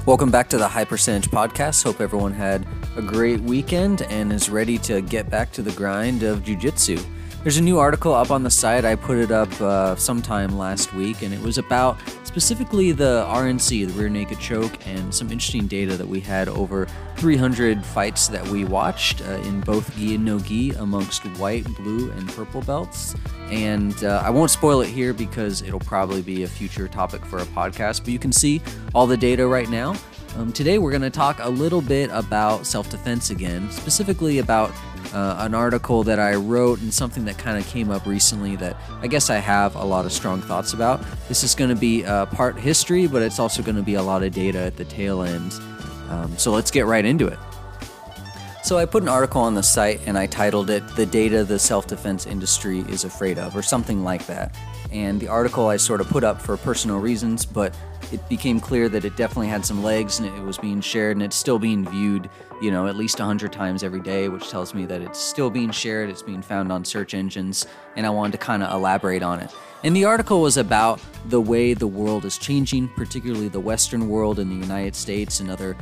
Welcome back to the High Percentage Podcast. Hope everyone had a great weekend and is ready to get back to the grind of jiu-jitsu. There's a new article up on the site. I put it up sometime last week, and it was about specifically the RNC, the rear naked choke, and some interesting data that we had over 300 fights that we watched in both gi and no gi amongst white, blue, and purple belts. And I won't spoil it here because it'll probably be a future topic for a podcast, but you can see all the data right now. Today we're going to talk a little bit about self-defense again, specifically about an article that I wrote and something that kind of came up recently that I guess I have a lot of strong thoughts about. This is going to be part history, but it's also going to be a lot of data at the tail end. So let's get right into it. So I put an article on the site and I titled it, "The Data the Self-Defense Industry is Afraid of," or something like that. And the article I sort of put up for personal reasons, but it became clear that it definitely had some legs and it was being shared and it's still being viewed, at least 100 times every day, which tells me that it's still being shared, it's being found on search engines, and I wanted to kind of elaborate on it. And the article was about the way the world is changing, particularly the Western world in the United States and other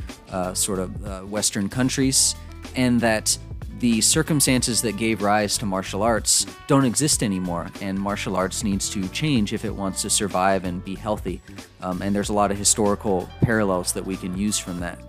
Western countries, and that the circumstances that gave rise to martial arts don't exist anymore, and martial arts needs to change if it wants to survive and be healthy. And there's a lot of historical parallels that we can use from that.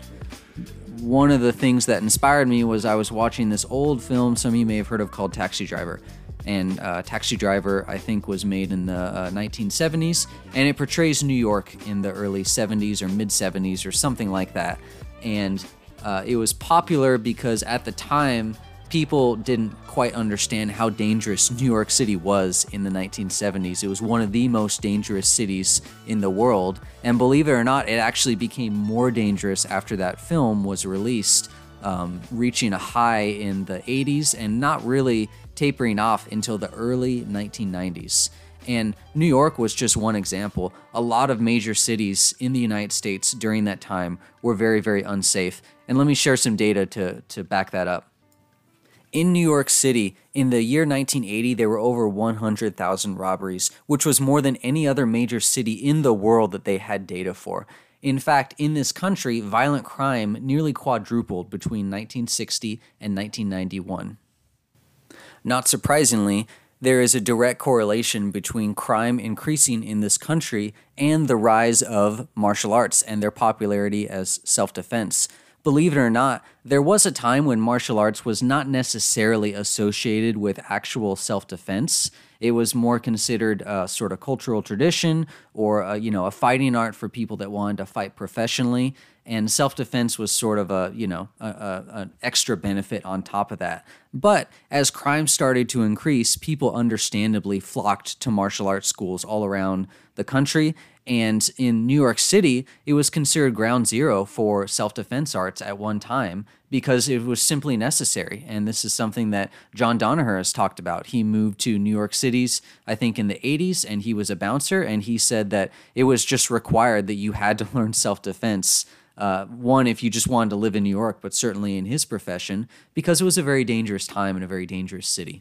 One of the things that inspired me was I was watching this old film some of you may have heard of called Taxi Driver. And Taxi Driver, I think, was made in the 1970s, and it portrays New York in the early 70s or mid-70s or something like that. And it was popular because at the time, people didn't quite understand how dangerous New York City was in the 1970s. It was one of the most dangerous cities in the world. And believe it or not, it actually became more dangerous after that film was released, reaching a high in the 80s and not really tapering off until the early 1990s. And New York was just one example. A lot of major cities in the United States during that time were very, very unsafe. And let me share some data to back that up. In New York City, in the year 1980, there were over 100,000 robberies, which was more than any other major city in the world that they had data for. In fact, in this country, violent crime nearly quadrupled between 1960 and 1991. Not surprisingly, there is a direct correlation between crime increasing in this country and the rise of martial arts and their popularity as self-defense. Believe it or not, there was a time when martial arts was not necessarily associated with actual self-defense. It was more considered a sort of cultural tradition or a fighting art for people that wanted to fight professionally. And self-defense was sort of an extra benefit on top of that. But as crime started to increase, people understandably flocked to martial arts schools all around the country. And in New York City, it was considered ground zero for self-defense arts at one time because it was simply necessary. And this is something that John Danaher has talked about. He moved to New York City's, I think, in the 80s, and he was a bouncer. And he said that it was just required that you had to learn self-defense. One, if you just wanted to live in New York, but certainly in his profession, because it was a very dangerous time and a very dangerous city.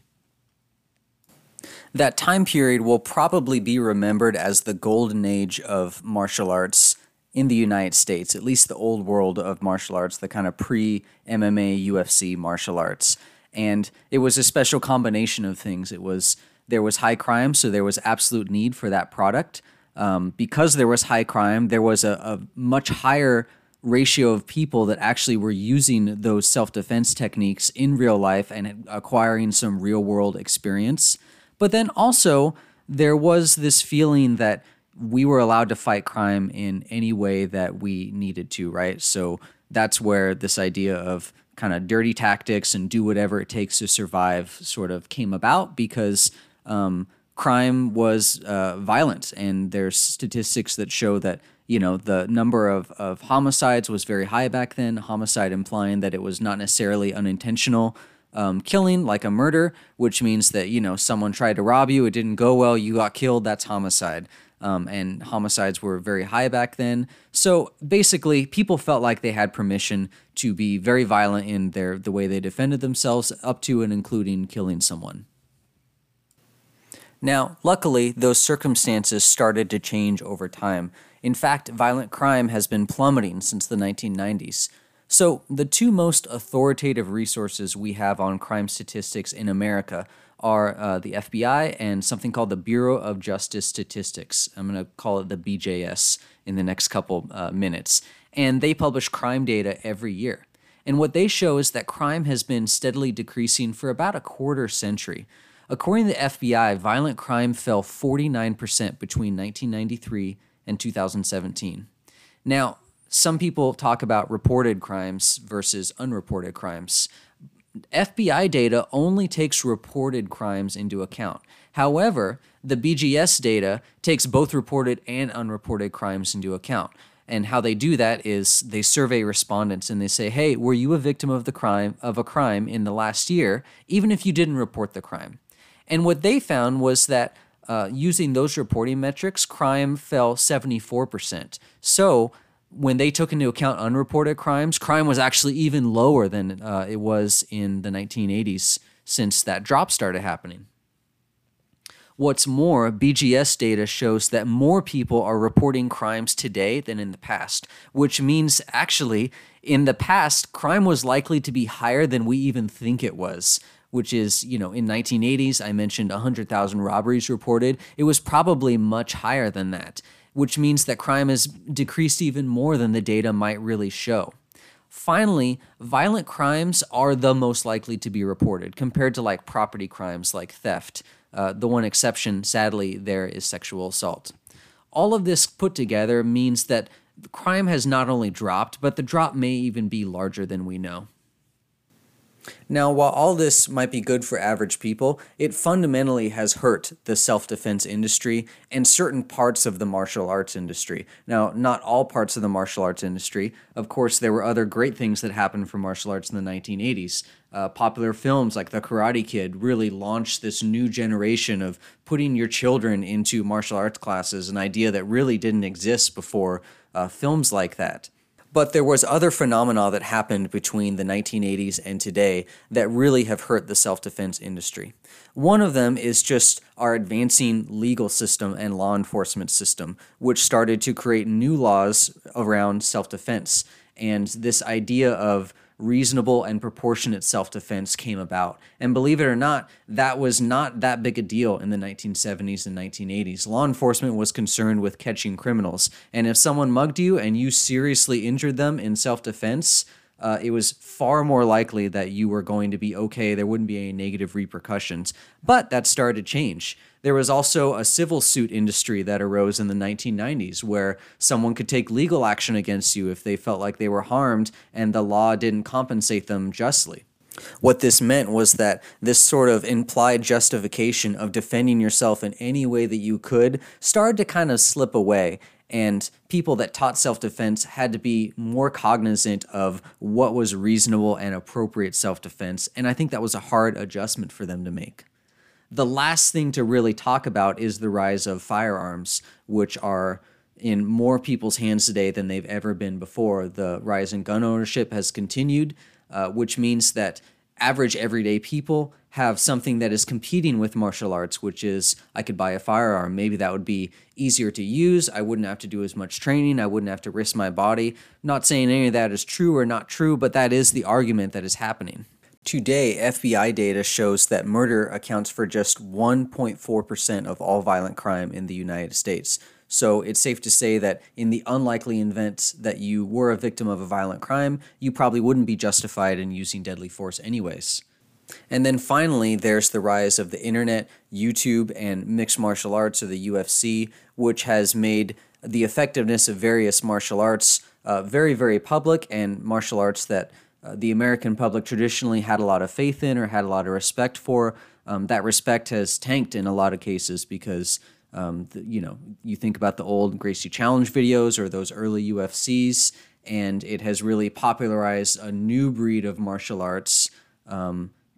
That time period will probably be remembered as the golden age of martial arts in the United States, at least the old world of martial arts, the kind of pre-MMA, UFC martial arts. And it was a special combination of things. There was high crime, so there was absolute need for that product. Because there was high crime, there was a much higher ratio of people that actually were using those self-defense techniques in real life and acquiring some real-world experience. But then also, there was this feeling that we were allowed to fight crime in any way that we needed to, right? So that's where this idea of kind of dirty tactics and do whatever it takes to survive sort of came about because crime was violent. And there's statistics that show that, the number of homicides was very high back then, homicide implying that it was not necessarily unintentional killing, like a murder, which means that, someone tried to rob you, it didn't go well, you got killed, that's homicide. And homicides were very high back then. So basically, people felt like they had permission to be very violent in the way they defended themselves, up to and including killing someone. Now, luckily, those circumstances started to change over time. In fact, violent crime has been plummeting since the 1990s. So, the two most authoritative resources we have on crime statistics in America are the FBI and something called the Bureau of Justice Statistics. I'm going to call it the BJS in the next couple minutes. And they publish crime data every year. And what they show is that crime has been steadily decreasing for about a quarter century. According to the FBI, violent crime fell 49% between 1993 and 2017. Now, some people talk about reported crimes versus unreported crimes. FBI data only takes reported crimes into account. However, the BGS data takes both reported and unreported crimes into account. And how they do that is they survey respondents and they say, hey, were you a victim of a crime in the last year, even if you didn't report the crime? And what they found was that using those reporting metrics, crime fell 74%. So when they took into account unreported crimes, crime was actually even lower than it was in the 1980s since that drop started happening. What's more, BGS data shows that more people are reporting crimes today than in the past, which means actually in the past, crime was likely to be higher than we even think it was, which is, in 1980s, I mentioned 100,000 robberies reported. It was probably much higher than that, which means that crime has decreased even more than the data might really show. Finally, violent crimes are the most likely to be reported compared to like property crimes like theft. The one exception, sadly, there is sexual assault. All of this put together means that crime has not only dropped, but the drop may even be larger than we know. Now, while all this might be good for average people, it fundamentally has hurt the self-defense industry and certain parts of the martial arts industry. Now, not all parts of the martial arts industry. Of course, there were other great things that happened for martial arts in the 1980s. Popular films like The Karate Kid really launched this new generation of putting your children into martial arts classes, an idea that really didn't exist before films like that. But there was other phenomena that happened between the 1980s and today that really have hurt the self-defense industry. One of them is just our advancing legal system and law enforcement system, which started to create new laws around self-defense. And this idea of reasonable and proportionate self-defense came about. And believe it or not, that was not that big a deal in the 1970s and 1980s. Law enforcement was concerned with catching criminals. And if someone mugged you and you seriously injured them in self-defense, it was far more likely that you were going to be okay. There wouldn't be any negative repercussions. But that started to change. There was also a civil suit industry that arose in the 1990s where someone could take legal action against you if they felt like they were harmed and the law didn't compensate them justly. What this meant was that this sort of implied justification of defending yourself in any way that you could started to kind of slip away. And people that taught self-defense had to be more cognizant of what was reasonable and appropriate self-defense, and I think that was a hard adjustment for them to make. The last thing to really talk about is the rise of firearms, which are in more people's hands today than they've ever been before. The rise in gun ownership has continued, which means that average everyday people have something that is competing with martial arts, which is I could buy a firearm. Maybe that would be easier to use. I wouldn't have to do as much training. I wouldn't have to risk my body. Not saying any of that is true or not true, but that is the argument that is happening. Today, FBI data shows that murder accounts for just 1.4% of all violent crime in the United States. So it's safe to say that in the unlikely event that you were a victim of a violent crime, you probably wouldn't be justified in using deadly force anyways. And then finally, there's the rise of the internet, YouTube, and mixed martial arts, or the UFC, which has made the effectiveness of various martial arts very, very public, and martial arts that the American public traditionally had a lot of faith in or had a lot of respect for. That respect has tanked in a lot of cases because, you think about the old Gracie Challenge videos or those early UFCs, and it has really popularized a new breed of martial arts,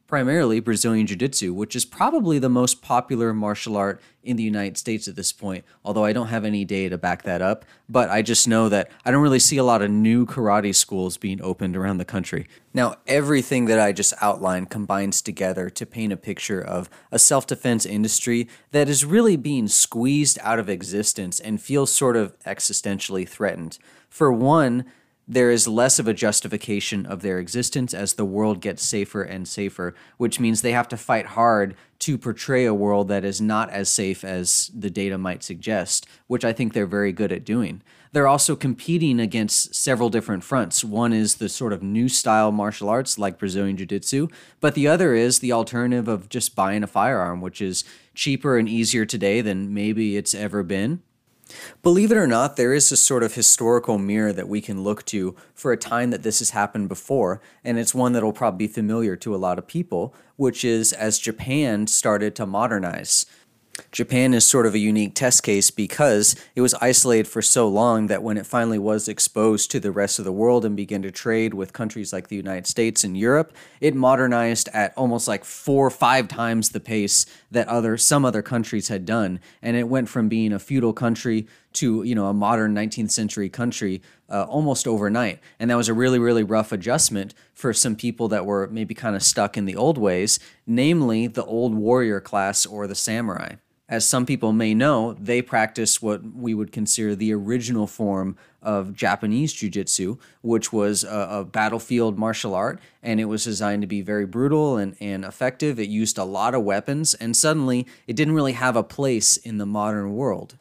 primarily Brazilian Jiu-Jitsu, which is probably the most popular martial art in the United States at this point, although I don't have any data to back that up. But I just know that I don't really see a lot of new karate schools being opened around the country. Now, everything that I just outlined combines together to paint a picture of a self-defense industry that is really being squeezed out of existence and feels sort of existentially threatened. For one, there is less of a justification of their existence as the world gets safer and safer, which means they have to fight hard to portray a world that is not as safe as the data might suggest, which I think they're very good at doing. They're also competing against several different fronts. One is the sort of new style martial arts like Brazilian Jiu-Jitsu, but the other is the alternative of just buying a firearm, which is cheaper and easier today than maybe it's ever been. Believe it or not, there is a sort of historical mirror that we can look to for a time that this has happened before, and it's one that will probably be familiar to a lot of people, which is as Japan started to modernize. Japan is sort of a unique test case because it was isolated for so long that when it finally was exposed to the rest of the world and began to trade with countries like the United States and Europe, it modernized at almost like 4 or 5 times the pace that some other countries had done. And it went from being a feudal country to, a modern 19th century country almost overnight. And that was a really, really rough adjustment for some people that were maybe kind of stuck in the old ways, namely the old warrior class or the samurai. As some people may know, they practice what we would consider the original form of Japanese jiu-jitsu, which was a battlefield martial art, and it was designed to be very brutal and effective. It used a lot of weapons, and suddenly it didn't really have a place in the modern world.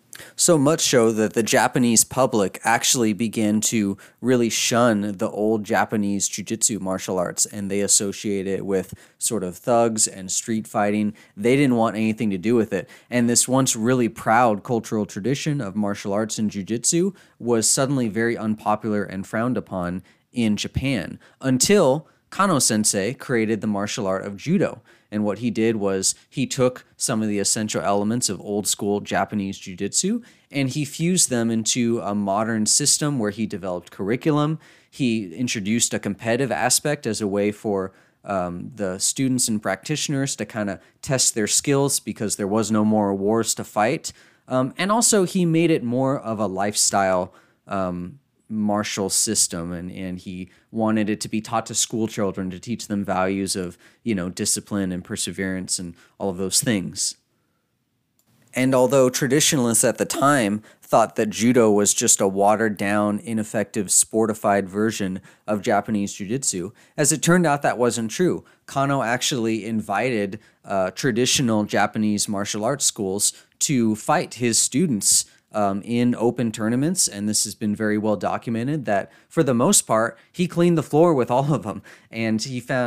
So much so that the Japanese public actually began to really shun the old Japanese jiu-jitsu martial arts, and they associate it with sort of thugs and street fighting. They didn't want anything to do with it. And this once really proud cultural tradition of martial arts and jiu-jitsu was suddenly very unpopular and frowned upon in Japan until Kano Sensei created the martial art of judo. And what he did was he took some of the essential elements of old school Japanese jiu-jitsu and he fused them into a modern system where he developed curriculum. He introduced a competitive aspect as a way for the students and practitioners to kind of test their skills because there was no more wars to fight. And also he made it more of a lifestyle martial system, and he wanted it to be taught to school children to teach them values of, discipline and perseverance and all of those things. And although traditionalists at the time thought that judo was just a watered-down, ineffective, sportified version of Japanese jiu-jitsu, as it turned out that wasn't true. Kano actually invited traditional Japanese martial arts schools to fight his students in open tournaments, and this has been very well documented that for the most part he cleaned the floor with all of them, and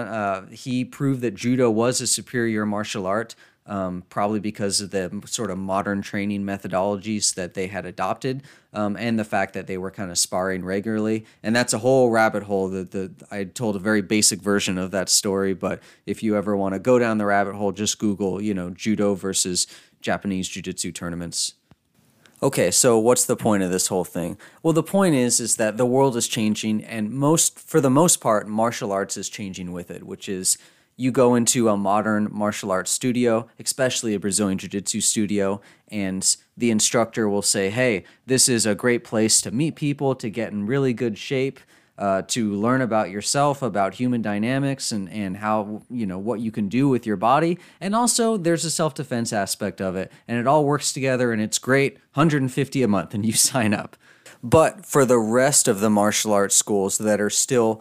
he proved that judo was a superior martial art, probably because of the sort of modern training methodologies that they had adopted, and the fact that they were kind of sparring regularly. And that's a whole rabbit hole that I told a very basic version of that story, but if you ever want to go down the rabbit hole, just Google, judo versus Japanese jiu-jitsu tournaments. Okay, so what's the point of this whole thing? Well, the point is that the world is changing, and for the most part, martial arts is changing with it, which is you go into a modern martial arts studio, especially a Brazilian Jiu-Jitsu studio, and the instructor will say, hey, this is a great place to meet people, to get in really good shape, to learn about yourself, about human dynamics, and how, what you can do with your body. And also, there's a self-defense aspect of it, and it all works together, and it's great, $150 a month, and you sign up. But for the rest of the martial arts schools that are still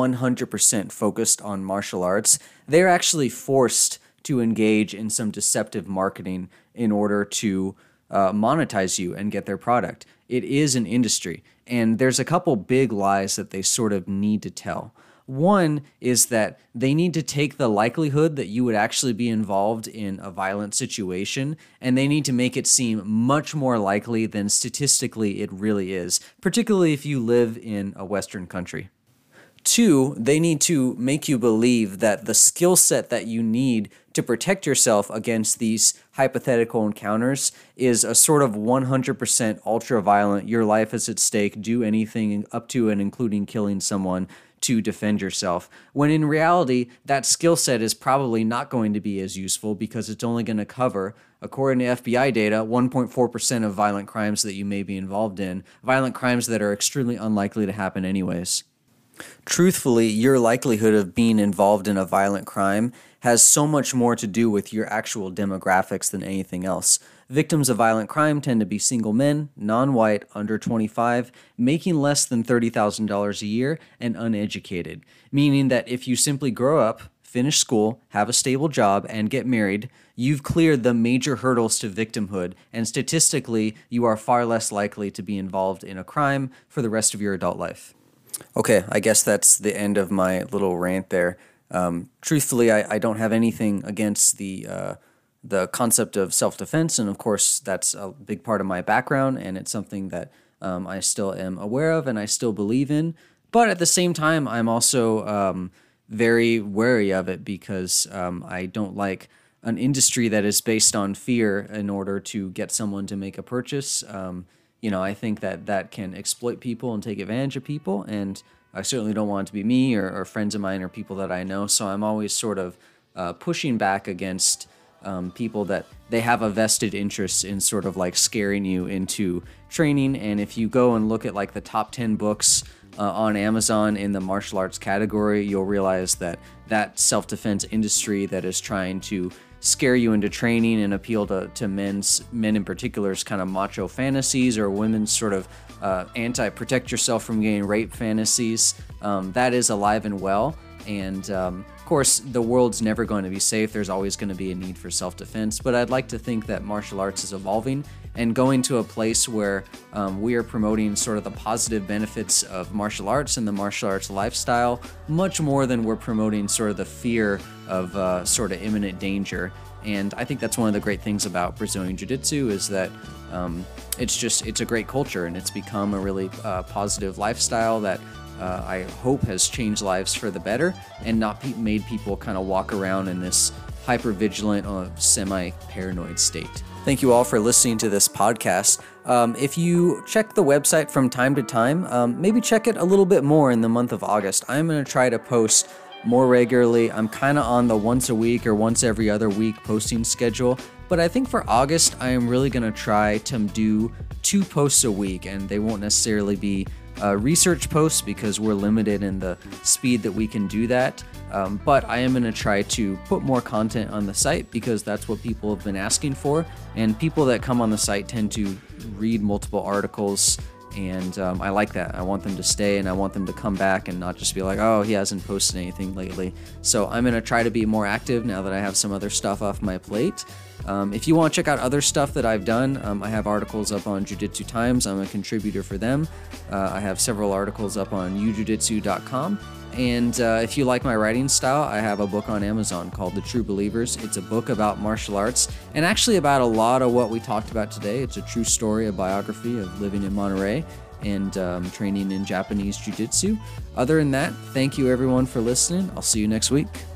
100% focused on martial arts, they're actually forced to engage in some deceptive marketing in order to monetize you and get their product. It is an industry, and there's a couple big lies that they sort of need to tell. One is that they need to take the likelihood that you would actually be involved in a violent situation, and they need to make it seem much more likely than statistically it really is, particularly if you live in a Western country. Two, they need to make you believe that the skill set that you need to protect yourself against these hypothetical encounters is a sort of 100% ultra-violent, your life is at stake, do anything up to and including killing someone to defend yourself, when in reality, that skill set is probably not going to be as useful because it's only going to cover, according to FBI data, 1.4% of violent crimes that you may be involved in, violent crimes that are extremely unlikely to happen anyways. Truthfully, your likelihood of being involved in a violent crime has so much more to do with your actual demographics than anything else. Victims of violent crime tend to be single men, non-white, under 25, making less than $30,000 a year, and uneducated, meaning that if you simply grow up, finish school, have a stable job, and get married, you've cleared the major hurdles to victimhood, and statistically, you are far less likely to be involved in a crime for the rest of your adult life. Okay, I guess that's the end of my little rant there. Truthfully, I don't have anything against the concept of self-defense, and of course, that's a big part of my background, and it's something that I still am aware of and I still believe in. But at the same time, I'm also very wary of it because I don't like an industry that is based on fear in order to get someone to make a purchase. I think that can exploit people and take advantage of people, and I certainly don't want it to be me or friends of mine or people that I know. So I'm always sort of pushing back against people that they have a vested interest in sort of like scaring you into training. And if you go and look at like the top 10 books on Amazon in the martial arts category, you'll realize that self-defense industry that is trying to scare you into training and appeal to men in particular's kind of macho fantasies, or women's sort of anti-protect yourself from getting raped fantasies, that is alive and well. And of course, the world's never going to be safe. There's always going to be a need for self-defense. But I'd like to think that martial arts is evolving and going to a place where we are promoting sort of the positive benefits of martial arts and the martial arts lifestyle much more than we're promoting sort of the fear of sort of imminent danger. And I think that's one of the great things about Brazilian Jiu-Jitsu is that it's a great culture, and it's become a really positive lifestyle that I hope has changed lives for the better and not made people kind of walk around in this hyper-vigilant or semi-paranoid state. Thank you all for listening to this podcast. If you check the website from time to time, maybe check it a little bit more in the month of August. I'm going to try to post more regularly. I'm kind of on the once a week or once every other week posting schedule, but I think for August, I am really going to try to do 2 posts a week, and they won't necessarily be research posts because we're limited in the speed that we can do that. But I am going to try to put more content on the site because that's what people have been asking for. And people that come on the site tend to read multiple articles, and I like that. I want them to stay, and I want them to come back and not just be like, oh, he hasn't posted anything lately. So I'm going to try to be more active now that I have some other stuff off my plate. If you want to check out other stuff that I've done, I have articles up on Jiu-Jitsu Times. I'm a contributor for them. I have several articles up on ujujitsu.com. And if you like my writing style, I have a book on Amazon called The True Believers. It's a book about martial arts and actually about a lot of what we talked about today. It's a true story, a biography of living in Monterey and training in Japanese Jiu-Jitsu. Other than that, thank you everyone for listening. I'll see you next week.